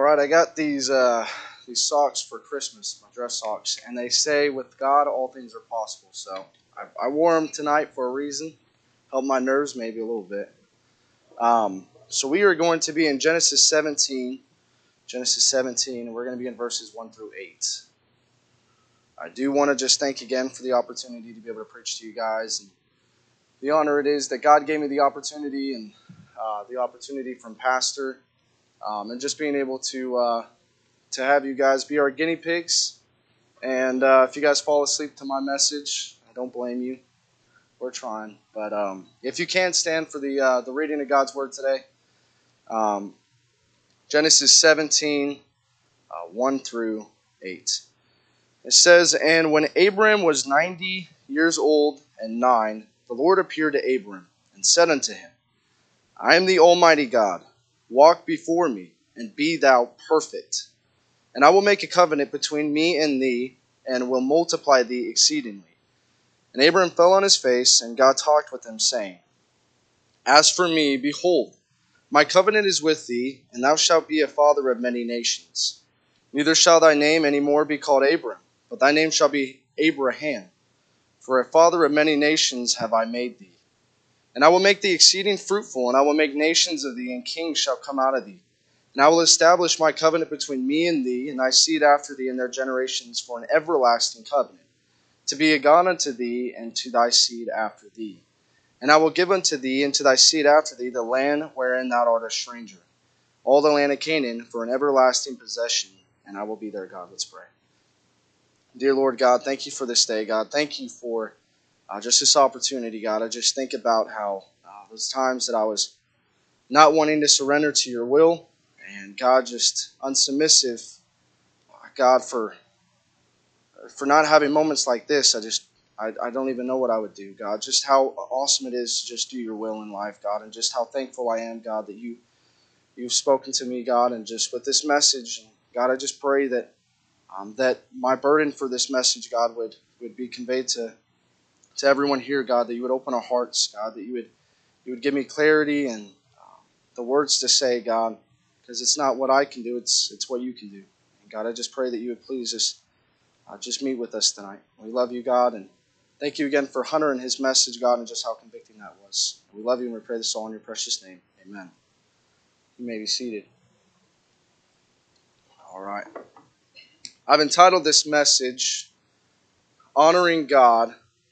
right, I got these socks for Christmas, my dress socks, and they say with God all things are possible. So I wore them tonight for a reason, help my nerves maybe a little bit. So we are going to be in Genesis 17. Genesis 17, and we're going to be in verses 1 through 8. I do want to just thank again for the opportunity to be able to preach to you guys, and the honor it is that God gave me the opportunity, and the opportunity from Pastor, and just being able to have you guys be our guinea pigs. And if you guys fall asleep to my message, I don't blame you. We're trying, but if you can stand for the reading of God's Word today, Genesis 17, 1 through 8. It says, "And when Abram was 90 years old and 9, the Lord appeared to Abram and said unto him, I am the Almighty God. Walk before me, and be thou perfect. And I will make a covenant between me and thee, and will multiply thee exceedingly. And Abram fell on his face, and God talked with him, saying, As for me, behold, my covenant is with thee, and thou shalt be a father of many nations. Neither shall thy name any more be called Abram, but thy name shall be Abraham. For a father of many nations have I made thee. And I will make thee exceeding fruitful, and I will make nations of thee, and kings shall come out of thee. And I will establish my covenant between me and thee, and thy seed after thee in their generations, for an everlasting covenant, to be a God unto thee, and to thy seed after thee. And I will give unto thee, and to thy seed after thee, the land wherein thou art a stranger, all the land of Canaan, for an everlasting possession, and I will be their God." Let's pray. Dear Lord God, thank you for this day, God. Thank you for just this opportunity, God. I just think about how those times that I was not wanting to surrender to your will, and God, just unsubmissive, God, for not having moments like this. I don't even know what I would do, God. Just how awesome it is to just do your will in life, God, and just how thankful I am, God, that you've spoken to me, God, and just with this message, and God, I just pray that that my burden for this message, God, would be conveyed to everyone here, God, that you would open our hearts, God, that you would give me clarity and the words to say, God, because it's not what I can do, it's what you can do. And God, I just pray that you would please just meet with us tonight. We love you, God, and thank you again for Hunter and his message, God, and just how convicting that was. We love you, and we pray this all in your precious name. Amen. You may be seated. All right. I've entitled this message, Honoring God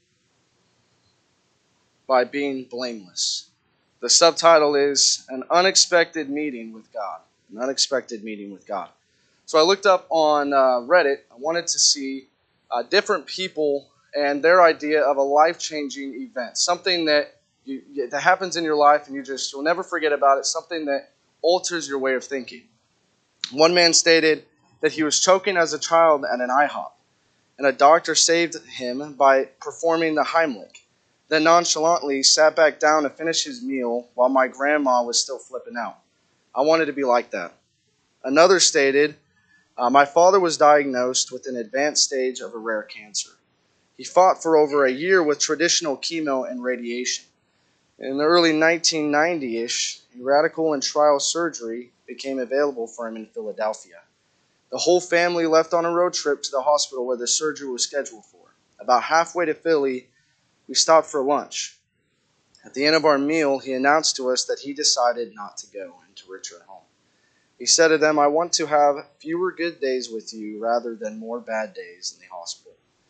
by Being Blameless. The subtitle is An Unexpected Meeting with God. An Unexpected Meeting with God. So I looked up on Reddit. I wanted to see different people and their idea of a life-changing event. Something that that happens in your life and you'll never forget about it. Something that alters your way of thinking. One man stated that he was choking as a child at an IHOP, and a doctor saved him by performing the Heimlich, then nonchalantly sat back down to finish his meal while my grandma was still flipping out. I wanted to be like that. Another stated, my father was diagnosed with an advanced stage of a rare cancer. He fought for over a year with traditional chemo and radiation. In the early 1990-ish, radical and trial surgery became available for him in Philadelphia. The whole family left on a road trip to the hospital where the surgery was scheduled for. About halfway to Philly, we stopped for lunch. At the end of our meal, he announced to us that he decided not to go and to return home. He said to them, I want to have fewer good days with you rather than more bad days in the hospital.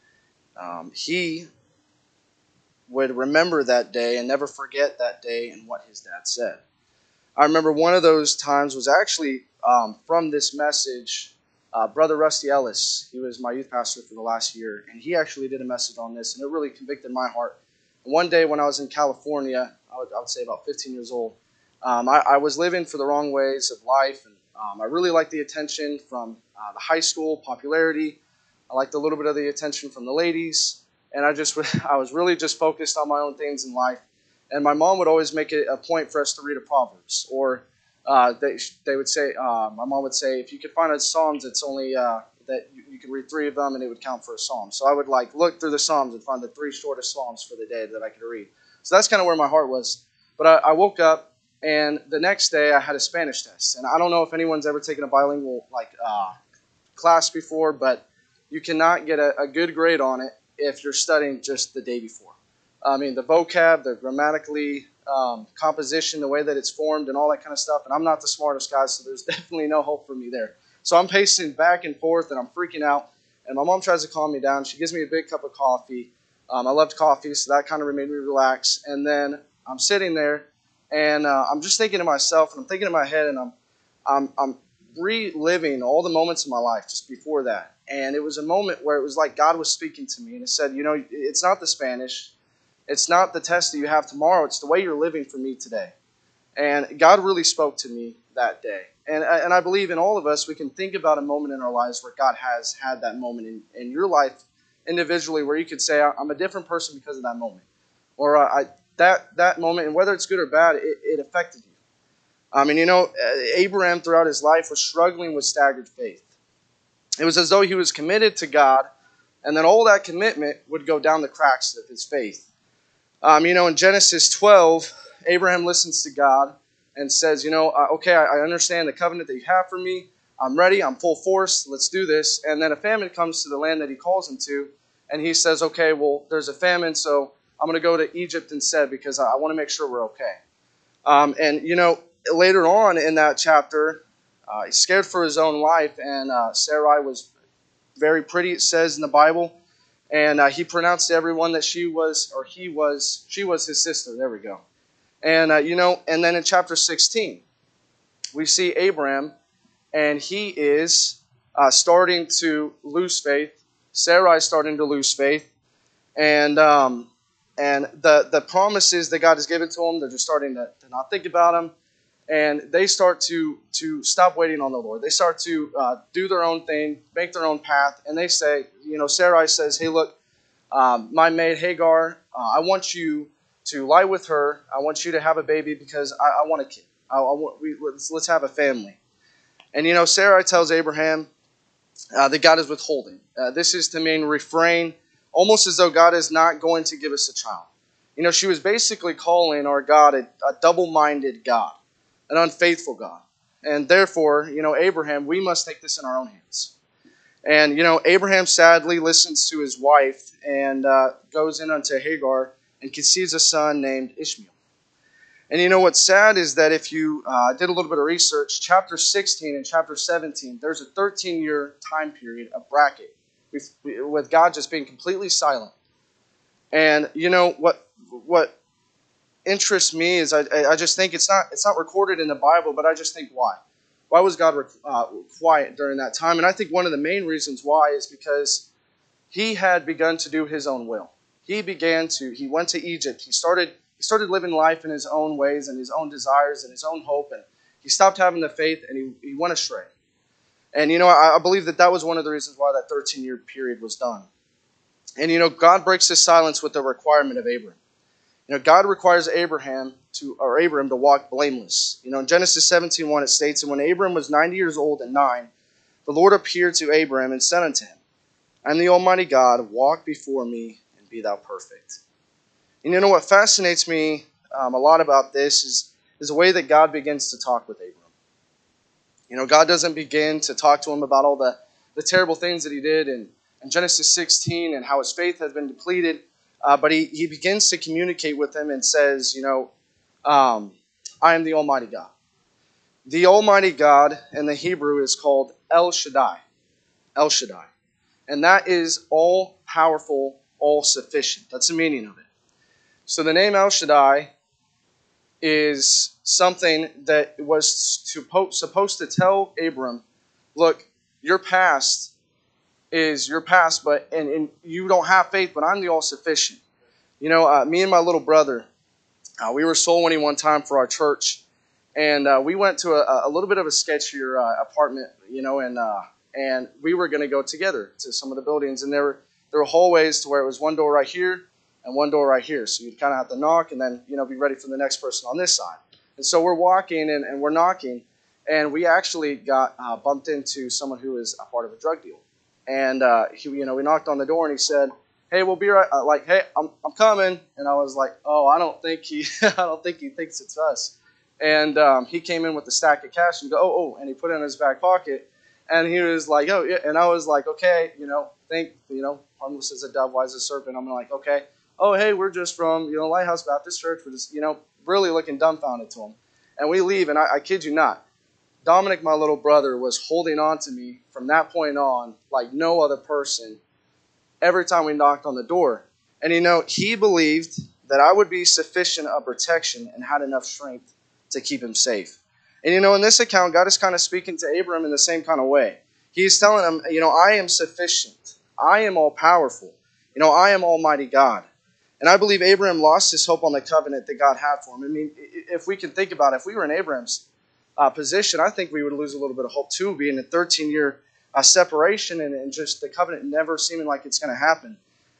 He would remember that day and never forget that day and what his dad said. I remember one of those times was actually from this message. Brother Rusty Ellis, he was my youth pastor for the last year, and he actually did a message on this, and it really convicted my heart. And one day when I was in California, I would say about 15 years old, I was living for the wrong ways of life, and I really liked the attention from the high school popularity. I liked a little bit of the attention from the ladies, and I was really just focused on my own things in life. And my mom would always make it a point for us to read a Proverbs, or they would say, my mom would say, if you could find a Psalms, it's only that you could read 3 of them and it would count for a Psalm. So I would look through the Psalms and find the 3 shortest Psalms for the day that I could read. So that's kind of where my heart was. But I woke up and the next day I had a Spanish test. And I don't know if anyone's ever taken a bilingual class before, but you cannot get a good grade on it if you're studying just the day before. I mean, the vocab, the grammatically, composition, the way that it's formed, and all that kind of stuff. And I'm not the smartest guy, so there's definitely no hope for me there. So I'm pacing back and forth, and I'm freaking out. And my mom tries to calm me down. She gives me a big cup of coffee. I loved coffee, so that kind of made me relax. And then I'm sitting there, and I'm just thinking to myself, and I'm thinking in my head, and I'm reliving all the moments of my life just before that. And it was a moment where it was like God was speaking to me, and it said, it's not the Spanish. It's not the test that you have tomorrow. It's the way you're living for me today. And God really spoke to me that day. And I believe in all of us, we can think about a moment in our lives where God has had that moment in your life individually where you could say, I'm a different person because of that moment. Or that moment, and whether it's good or bad, it affected you. I mean, Abraham throughout his life was struggling with staggered faith. It was as though he was committed to God, and then all that commitment would go down the cracks of his faith. In Genesis 12, Abraham listens to God and says, okay, I understand the covenant that you have for me. I'm ready. I'm full force. Let's do this. And then a famine comes to the land that he calls him to. And he says, okay, well, there's a famine, so I'm going to go to Egypt instead because I want to make sure we're okay. Later on in that chapter, he's scared for his own life. And Sarai was very pretty, it says in the Bible. And he pronounced to everyone that she was his sister. There we go. And, and then in chapter 16, we see Abraham, and he is starting to lose faith. Sarai is starting to lose faith. And the promises that God has given to them, they're just starting to not think about them. And they start to stop waiting on the Lord. They start to do their own thing, make their own path. And they say, Sarai says, hey, look, my maid Hagar, I want you to lie with her. I want you to have a baby because I want a kid. Let's have a family. And Sarai tells Abraham that God is withholding. This is to mean refrain, almost as though God is not going to give us a child. She was basically calling our God a double-minded God, an unfaithful God. And therefore, Abraham, we must take this in our own hands. And, Abraham sadly listens to his wife and goes in unto Hagar and conceives a son named Ishmael. And what's sad is that if you did a little bit of research, chapter 16 and chapter 17, there's a 13-year time period, a bracket, with God just being completely silent. And, what interests me is I just think it's not recorded in the Bible, but I just think why? Why was God quiet during that time? And I think one of the main reasons why is because he had begun to do his own will. He went to Egypt. He started living life in his own ways and his own desires and his own hope. And he stopped having the faith and he went astray. And, I believe that was one of the reasons why that 13-year period was done. And, God breaks his silence with the requirement of Abraham. God requires Abraham to walk blameless. In Genesis 17:1 it states, and when Abraham was 90 years old and 9, the Lord appeared to Abraham and said unto him, I am the Almighty God, walk before me and be thou perfect. And what fascinates me a lot about this is the way that God begins to talk with Abram. God doesn't begin to talk to him about all the terrible things that he did in Genesis 16 and how his faith has been depleted. But he begins to communicate with him and says, I am the Almighty God. The Almighty God in the Hebrew is called El Shaddai. El Shaddai. And that is all-powerful, all-sufficient. That's the meaning of it. So the name El Shaddai is something that was supposed to tell Abram, look, your past is your past, but and you don't have faith, but I'm the all-sufficient. Me and my little brother, we were soul winning one time for our church, and we went to a little bit of a sketchier apartment, and we were going to go together to some of the buildings, and there were hallways to where it was one door right here and one door right here, so you'd kind of have to knock and then be ready for the next person on this side. And so we're walking and we're knocking, and we actually got bumped into someone who is a part of a drug deal. And we knocked on the door, and he said, "Hey, we'll be right." Hey, I'm coming. And I was like, "Oh, I don't think he thinks it's us." And he came in with a stack of cash and go, and he put it in his back pocket. And he was like, oh, yeah. And I was like, okay, harmless as a dove, wise as a serpent. I'm like, okay. Oh, hey, we're just from, Lighthouse Baptist Church. We're just, really looking dumbfounded to him. And we leave, and I kid you not, Dominic, my little brother, was holding on to me from that point on like no other person every time we knocked on the door. And, he believed that I would be sufficient of protection and had enough strength to keep him safe. And, in this account, God is kind of speaking to Abram in the same kind of way. He's telling him, I am sufficient. I am all-powerful. I am Almighty God. And I believe Abraham lost his hope on the covenant that God had for him. I mean, if we can think about it, if we were in Abraham's position, I think we would lose a little bit of hope too, being a 13-year separation and just the covenant never seeming like it's going to happen.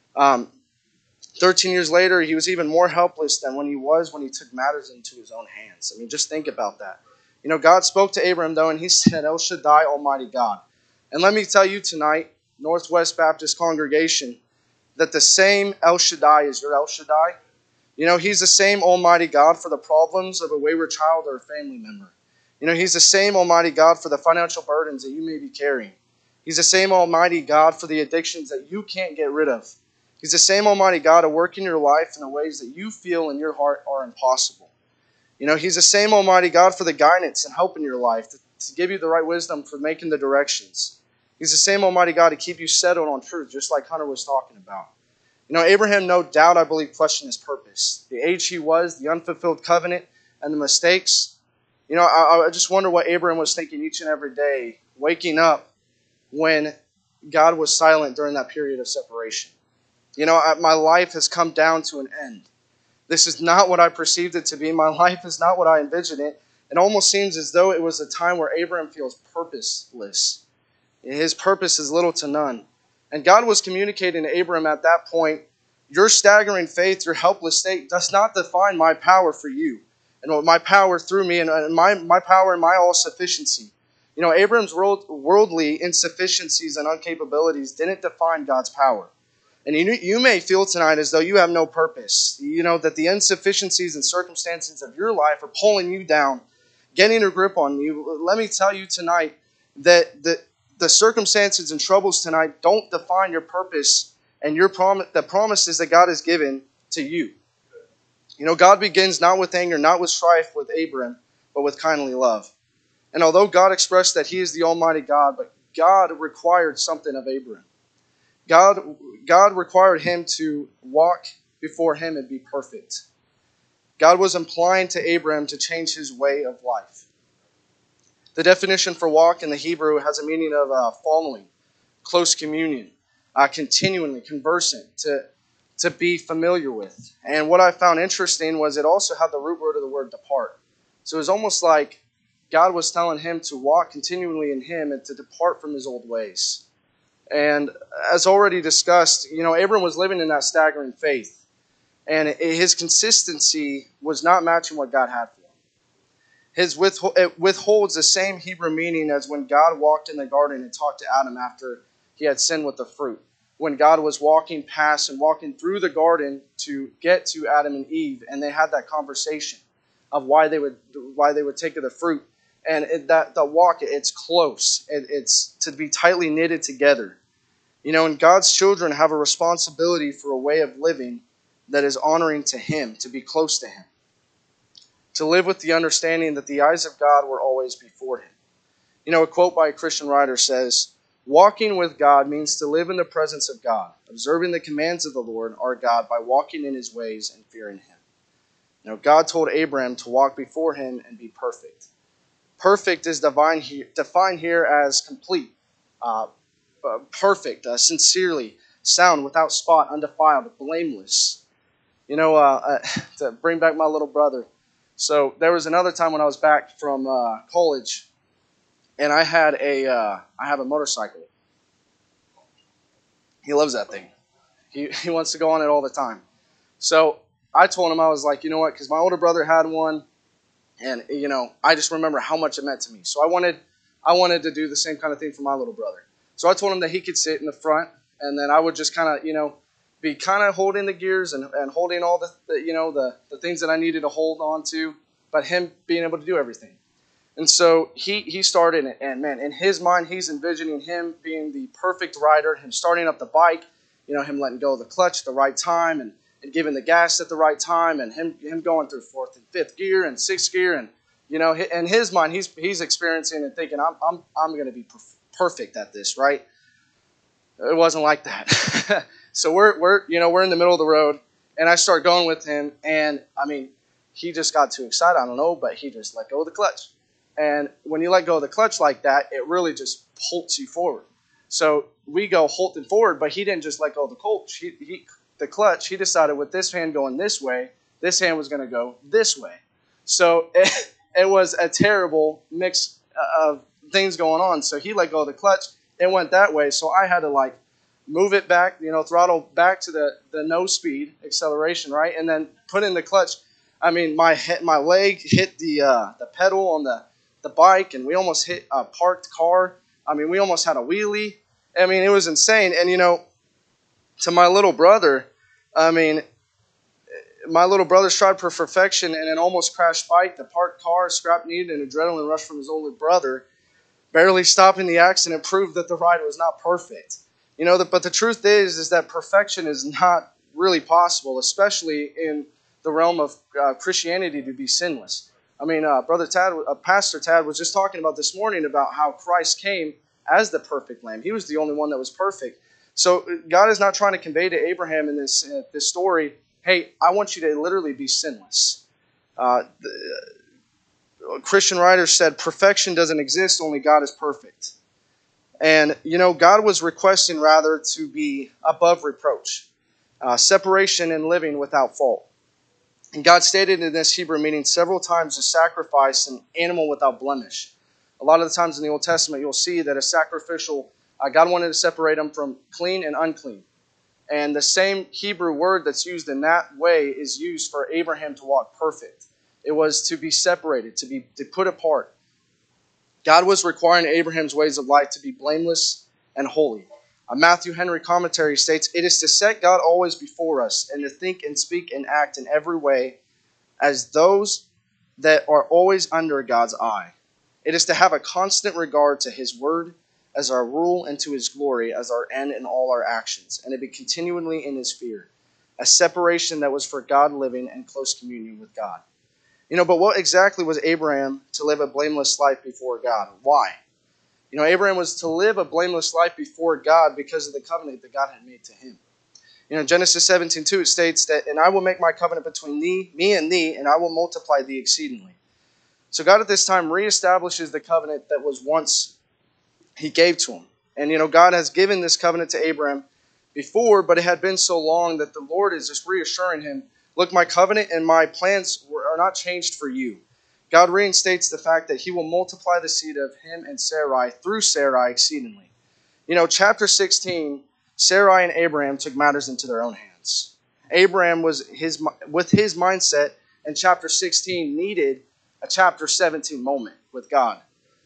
13 years later, he was even more helpless than when he took matters into his own hands. I mean, just think about that. God spoke to Abraham, though, and he said, El Shaddai, Almighty God. And let me tell you tonight, Northwest Baptist congregation, that the same El Shaddai is your El Shaddai. He's the same Almighty God for the problems of a wayward child or a family member. He's the same Almighty God for the financial burdens that you may be carrying. He's the same Almighty God for the addictions that you can't get rid of. He's the same Almighty God to work in your life in the ways that you feel in your heart are impossible. He's the same Almighty God for the guidance and help in your life, to give you the right wisdom for making the directions. He's the same Almighty God to keep you settled on truth, just like Hunter was talking about. Abraham, no doubt, I believe, questioned his purpose. The age he was, the unfulfilled covenant, and the mistakes. I just wonder what Abraham was thinking each and every day, waking up when God was silent during that period of separation. My life has come down to an end. This is not what I perceived it to be. My life is not what I envisioned it. It almost seems as though it was a time where Abraham feels purposeless. His purpose is little to none. And God was communicating to Abraham at that point, your staggering faith, your helpless state does not define my power for you. And my power through me and my power and my all-sufficiency. Abraham's worldly insufficiencies and incapabilities didn't define God's power. And you may feel tonight as though you have no purpose. That the insufficiencies and circumstances of your life are pulling you down, getting a grip on you. Let me tell you tonight that the circumstances and troubles tonight don't define your purpose and the promises that God has given to you. God begins not with anger, not with strife with Abraham, but with kindly love. And although God expressed that he is the Almighty God, but God required something of Abraham. God required him to walk before him and be perfect. God was implying to Abraham to change his way of life. The definition for walk in the Hebrew has a meaning of following, close communion, continually conversant, to be familiar with. And what I found interesting was it also had the root word of the word depart. So it was almost like God was telling him to walk continually in him and to depart from his old ways. And as already discussed, Abram was living in that staggering faith. And his consistency was not matching what God had for him. It withholds the same Hebrew meaning as when God walked in the garden and talked to Adam after he had sinned with the fruit. When God was walking past and walking through the garden to get to Adam and Eve, and they had that conversation of why they would take of the fruit. And the walk, it's close. It's to be tightly knitted together. And God's children have a responsibility for a way of living that is honoring to him, to be close to him. To live with the understanding that the eyes of God were always before him. A quote by a Christian writer says, walking with God means to live in the presence of God, observing the commands of the Lord our God by walking in his ways and fearing him. God told Abraham to walk before him and be perfect. Perfect is defined here as complete, perfect, sincerely, sound, without spot, undefiled, blameless. To bring back my little brother. So there was another time when I was back from college, and I have a motorcycle. He loves that thing. He wants to go on it all the time. So I told him, I was like, you know what, because my older brother had one, and I just remember how much it meant to me. So I wanted to do the same kind of thing for my little brother. So I told him that he could sit in the front, and then I would just kind of, be kind of holding the gears and holding all the things that I needed to hold on to. but him being able to do everything. And so he started, and man, in his mind, he's envisioning him being the perfect rider, him starting up the bike, him letting go of the clutch at the right time, and giving the gas at the right time, and him going through fourth and fifth gear and sixth gear, and in his mind, he's experiencing and thinking, I'm going to be perfect at this, right? It wasn't like that. So we're in the middle of the road, and I start going with him, and I mean, he just got too excited. I don't know, but he just let go of the clutch. And when you let go of the clutch like that, it really just holts you forward. So we go halting forward, but he didn't just let go of the clutch. The clutch. He decided with this hand going this way, this hand was going to go this way. So it was a terrible mix of things going on. So he let go of the clutch. It went that way. So I had to move it back, throttle back to the no speed acceleration, right, and then put in the clutch. I mean, my leg hit the pedal on the bike, and we almost hit a parked car. I mean, we almost had a wheelie. I mean, it was insane. And, to my little brother, I mean, my little brother strived for perfection and an almost crashed bike, the parked car, scrap needed, an adrenaline rush from his older brother, barely stopping the accident proved that the ride was not perfect. But the truth is that perfection is not really possible, especially in the realm of Christianity, to be sinless. I mean, Pastor Tad was just talking about this morning about how Christ came as the perfect lamb. He was the only one that was perfect. So God is not trying to convey to Abraham in this story, hey, I want you to literally be sinless. Christian writers said perfection doesn't exist, only God is perfect. And, God was requesting rather to be above reproach, separation and living without fault. And God stated in this Hebrew meaning several times to sacrifice an animal without blemish. A lot of the times in the Old Testament, you'll see that a sacrificial, God wanted to separate them from clean and unclean. And the same Hebrew word that's used in that way is used for Abraham to walk perfect. It was to be separated, to put apart. God was requiring Abraham's ways of life to be blameless and holy. A Matthew Henry commentary states, it is to set God always before us and to think and speak and act in every way as those that are always under God's eye. It is to have a constant regard to His word as our rule and to His glory as our end in all our actions, and to be continually in His fear, a separation that was for God living in close communion with God. But what exactly was Abraham to live a blameless life before God? Why? Abraham was to live a blameless life before God because of the covenant that God had made to him. Genesis 17:2, it states that, and I will make my covenant between me and thee, and I will multiply thee exceedingly. So God at this time reestablishes the covenant that was once He gave to him. And, God has given this covenant to Abraham before, but it had been so long that the Lord is just reassuring him, look, my covenant and my plans are not changed for you. God reinstates the fact that He will multiply the seed of him and Sarai through Sarai exceedingly. Chapter 16, Sarai and Abraham took matters into their own hands. Abraham was with his mindset, and chapter 16 needed a chapter 17 moment with God.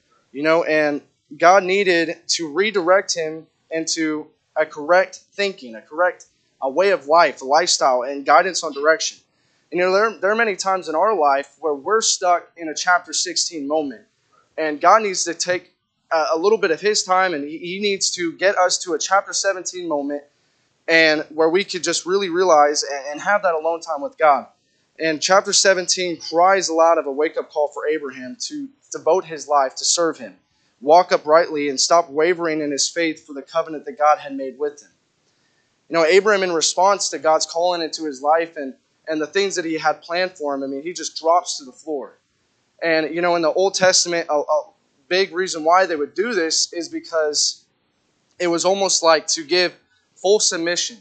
And God needed to redirect him into a correct thinking, a way of life, a lifestyle, and guidance on direction. And there are many times in our life where we're stuck in a chapter 16 moment, and God needs to take a little bit of His time, and He needs to get us to a chapter 17 moment, and where we could just really realize and have that alone time with God. And chapter 17 cries aloud of a wake-up call for Abraham to devote his life to serve Him, walk uprightly, and stop wavering in his faith for the covenant that God had made with him. Abraham, in response to God's calling into his life and the things that He had planned for him, I mean, he just drops to the floor. And, in the Old Testament, a big reason why they would do this is because it was almost like to give full submission.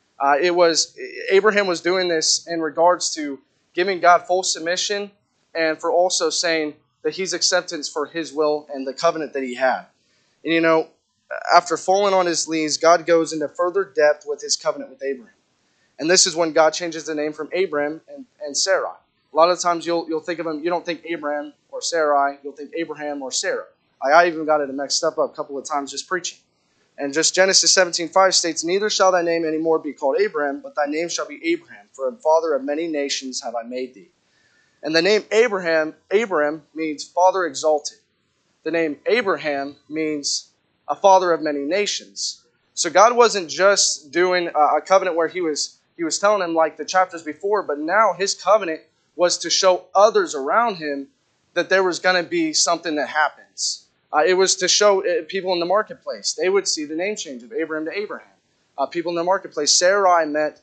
Abraham was doing this in regards to giving God full submission, and for also saying that He's acceptance for His will and the covenant that He had. And after falling on his knees, God goes into further depth with His covenant with Abraham. And this is when God changes the name from Abram and Sarai. A lot of times you'll think of them, you don't think Abraham or Sarai, you'll think Abraham or Sarah. I even got it mixed up a couple of times just preaching. And just Genesis 17:5 states, neither shall thy name any more be called Abraham, but thy name shall be Abraham, for a father of many nations have I made thee. And the name Abram means father exalted. The name Abraham means a father of many nations. So God wasn't just doing a covenant where he was telling him like the chapters before, but now his covenant was to show others around him that there was going to be something that happens. It was to show people in the marketplace. They would see the name change of Abraham to Abraham. People in the marketplace. Sarai meant,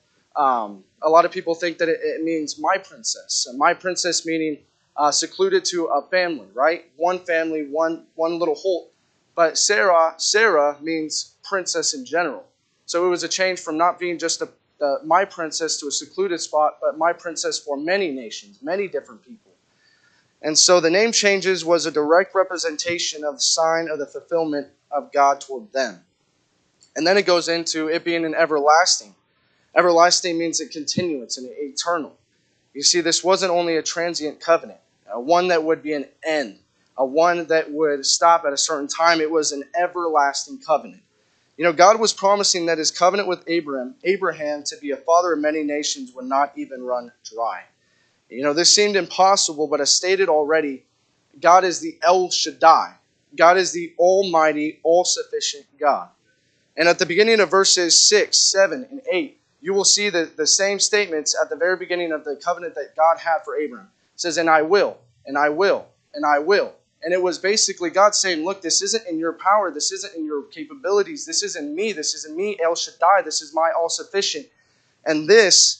a lot of people think that it means my princess. And my princess meaning secluded to a family, right? One family, one little holt. But Sarah means princess in general. So it was a change from not being just my princess to a secluded spot, but my princess for many nations, many different people. And so the name changes was a direct representation of the sign of the fulfillment of God toward them. And then it goes into it being an everlasting. Everlasting means a continuance and eternal. You see, this wasn't only a transient covenant, one that would be an end, one that would stop at a certain time. It was an everlasting covenant. You know, God was promising that his covenant with Abraham to be a father of many nations would not even run dry. You know, this seemed impossible, but as stated already, God is the El Shaddai. God is the almighty, all-sufficient God. And at the beginning of verses 6, 7, and 8, you will see the same statements at the very beginning of the covenant that God had for Abraham. It says, and I will, and I will, and I will. And it was basically God saying, look, this isn't in your power. This isn't in your capabilities. This isn't me. This isn't me, El Shaddai. This is my all-sufficient. And this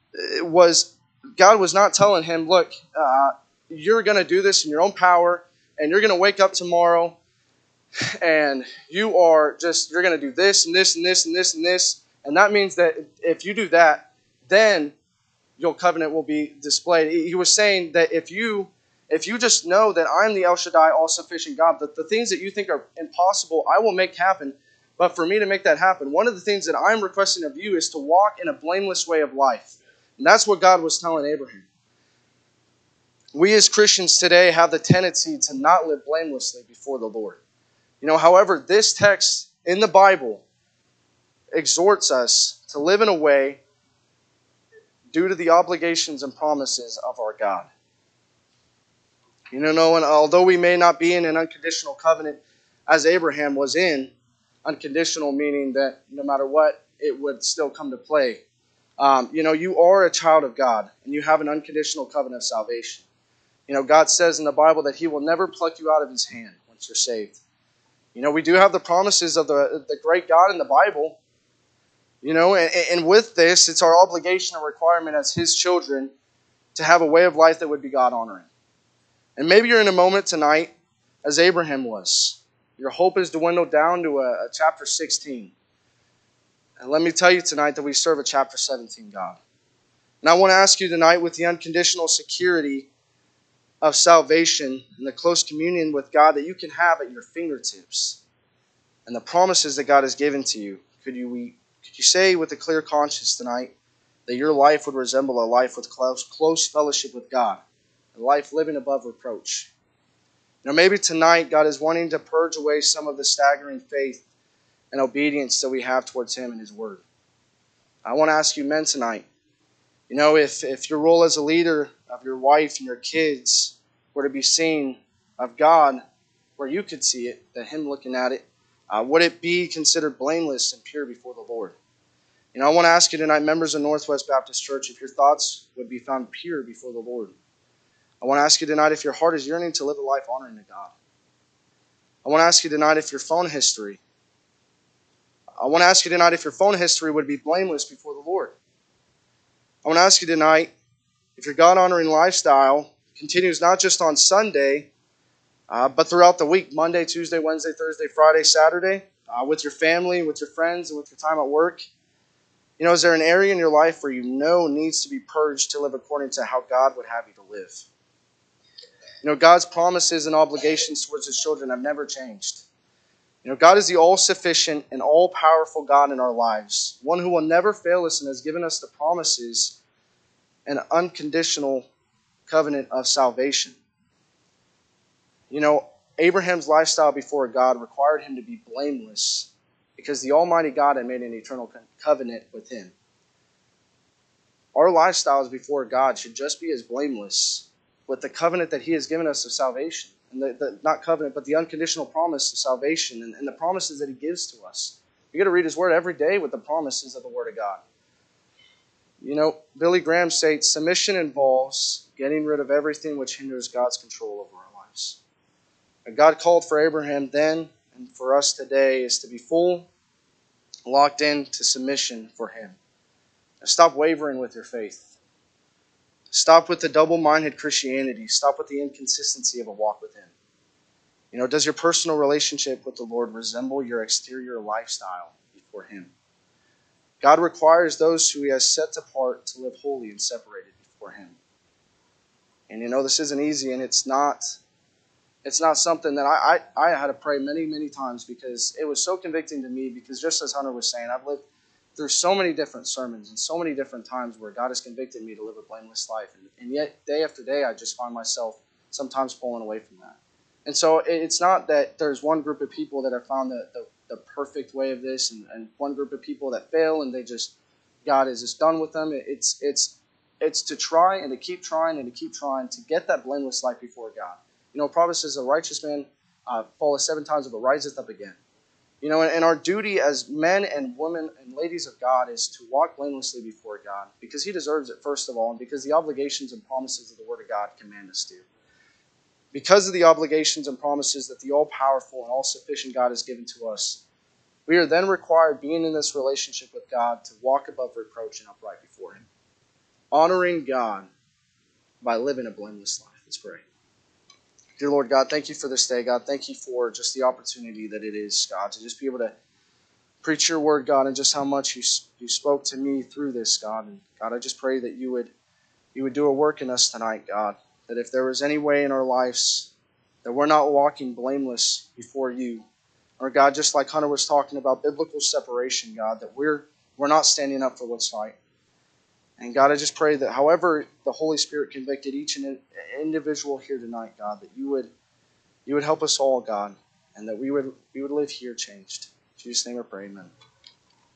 was, God was not telling him, look, you're going to do this in your own power, and you're going to wake up tomorrow, and you're going to do this and this and this and this and this. And that means that if you do that, then your covenant will be displayed. He was saying that if you just know that I'm the El Shaddai, all-sufficient God, that the things that you think are impossible, I will make happen. But for me to make that happen, one of the things that I'm requesting of you is to walk in a blameless way of life. And that's what God was telling Abraham. We as Christians today have the tendency to not live blamelessly before the Lord. You know, however, this text in the Bible exhorts us to live in a way due to the obligations and promises of our God. You know, and although we may not be in an unconditional covenant as Abraham was in, unconditional meaning that no matter what, it would still come to play. You are a child of God, and you have an unconditional covenant of salvation. You know, God says in the Bible that he will never pluck you out of his hand once you're saved. You know, we do have the promises of the great God in the Bible. You know, and with this, it's our obligation and requirement as his children to have a way of life that would be God-honoring. And maybe you're in a moment tonight, as Abraham was. Your hope is dwindled down to a chapter 16. And let me tell you tonight that we serve a chapter 17 God. And I want to ask you tonight, with the unconditional security of salvation and the close communion with God that you can have at your fingertips, and the promises that God has given to you, could you say with a clear conscience tonight that your life would resemble a life with close fellowship with God, a life living above reproach? You know, maybe tonight God is wanting to purge away some of the staggering faith and obedience that we have towards him and his word. I want to ask you men tonight, you know, if your role as a leader of your wife and your kids were to be seen of God where you could see it, that him looking at it, would it be considered blameless and pure before the Lord? You know, I want to ask you tonight, members of Northwest Baptist Church, if your thoughts would be found pure before the Lord. I want to ask you tonight if your heart is yearning to live a life honoring to God. I want to ask you tonight if your phone history would be blameless before the Lord. I want to ask you tonight if your God-honoring lifestyle continues not just on Sunday, but throughout the week, Monday, Tuesday, Wednesday, Thursday, Friday, Saturday, with your family, with your friends, and with your time at work. You know, is there an area in your life where you know needs to be purged to live according to how God would have you to live? You know, God's promises and obligations towards his children have never changed. You know, God is the all-sufficient and all-powerful God in our lives, one who will never fail us and has given us the promises and unconditional covenant of salvation. You know, Abraham's lifestyle before God required him to be blameless because the Almighty God had made an eternal covenant with him. Our lifestyles before God should just be as blameless with the covenant that he has given us of salvation. And not covenant, but the unconditional promise of salvation and the promises that he gives to us. You got to read his word every day with the promises of the word of God. You know, Billy Graham states, submission involves getting rid of everything which hinders God's control over our lives. And God called for Abraham then, and for us today, is to be full, locked in to submission for him. Now stop wavering with your faith. Stop with the double-minded Christianity. Stop with the inconsistency of a walk with him. You know, does your personal relationship with the Lord resemble your exterior lifestyle before him? God requires those who he has set apart to live holy and separated before him. And you know, this isn't easy, and it's not something that I had to pray many, many times, because it was so convicting to me, because just as Hunter was saying, I've lived through so many different sermons and so many different times where God has convicted me to live a blameless life. And yet, day after day, I just find myself sometimes pulling away from that. And so it's not that there's one group of people that have found the perfect way of this, and one group of people that fail and God is just done with them. It's to try and to keep trying and to keep trying to get that blameless life before God. You know, Proverbs says a righteous man falleth 7 times but riseth up again. You know, and our duty as men and women and ladies of God is to walk blamelessly before God, because he deserves it, first of all, and because the obligations and promises of the Word of God command us to. Because of the obligations and promises that the all-powerful and all-sufficient God has given to us, we are then required, being in this relationship with God, to walk above reproach and upright before him, honoring God by living a blameless life. Let's pray. Dear Lord God, thank you for this day, God. Thank you for just the opportunity that it is, God, to just be able to preach your word, God, and just how much you spoke to me through this, God. And God, I just pray that you would do a work in us tonight, God, that if there was any way in our lives that we're not walking blameless before you, or God, just like Hunter was talking about, biblical separation, God, that we're not standing up for what's right. And God, I just pray that however the Holy Spirit convicted each and individual here tonight, God, that you would help us all, God, and that we would live here changed. In Jesus' name I pray, amen.